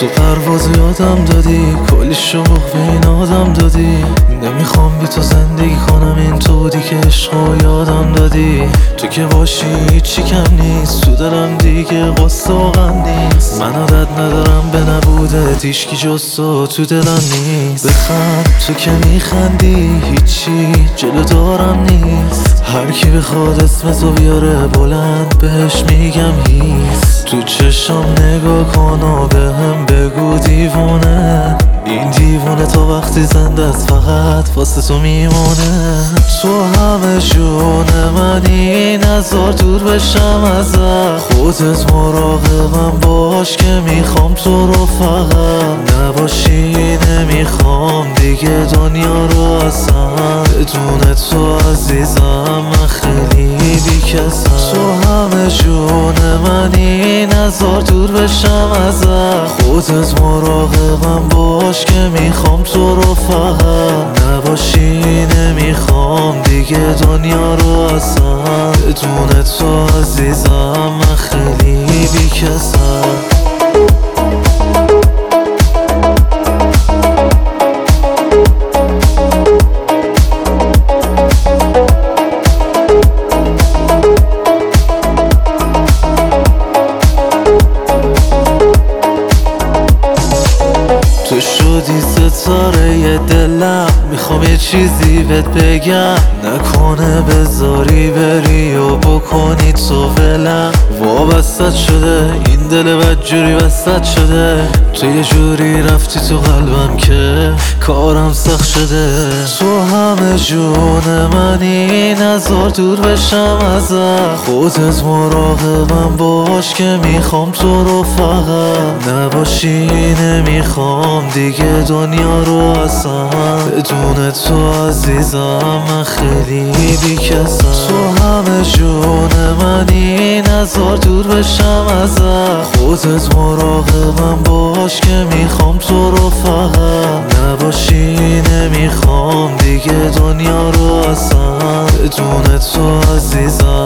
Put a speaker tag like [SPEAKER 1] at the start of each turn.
[SPEAKER 1] تو پرواز یادم دادی، کلی شوق به این آدم دادی. نمیخوام بی تو زندگی کنم، این تو بودی که عشقو یادم دادی. تو که باشی هیچی کم نیست، تو دلم دیگه قصه و غم نیست. من عادت ندارم به نبوده هیچکی جز تو دلم نیست. بخند تو که میخندی، هیچی جلو دارم نیست. هر کی بخواد اسم تو بیاره بلند بهش میگم هیس. تو چشم نگاه کن و بهم بگو دیوونه، این دیوونه تا وقتی زنده است فقط واسه تو میمونه. تو همه جون منی، نذار دور بشم ازت. خودت مراقبم باش که میخوام تو رو فقط نباشی. نمیخوام دیگه دنیا رو اصلا، بدون تو عزیزم من خیلی بیکسم. تو همه جون منی، نذار دور بشم ازت. خودت مراقبم باش که میخوام تو رو فقط نباشی. نمیخوام دیگه دنیا رو اصلا، بدون تو عزیزم من خیلی بیکسم. تو شدی ستاره دلم، میخوام یه چیزی بهت بگم. نکنه بذاری بری و بکنی تو ولم. وابستت شده این دل بدجوری وسط شده. تو یه جوری رفتی تو قلبم که کارم سخت شده. تو همه جون منی، نذار دور بشم ازت. خودت مراقبم باش که میخوام تو رو فقط نباشی. نمیخوام دیگه دنیا رو اصلا، بدون تو عزیزم من خیلی بیکسم. تو همه جون منی، نذار دور بشم ازت. خودت مراقبم باش که میخوام تو رو فقط نباشی. نمیخوام دیگه دنیا رو اصلا، بدون تو عزیزم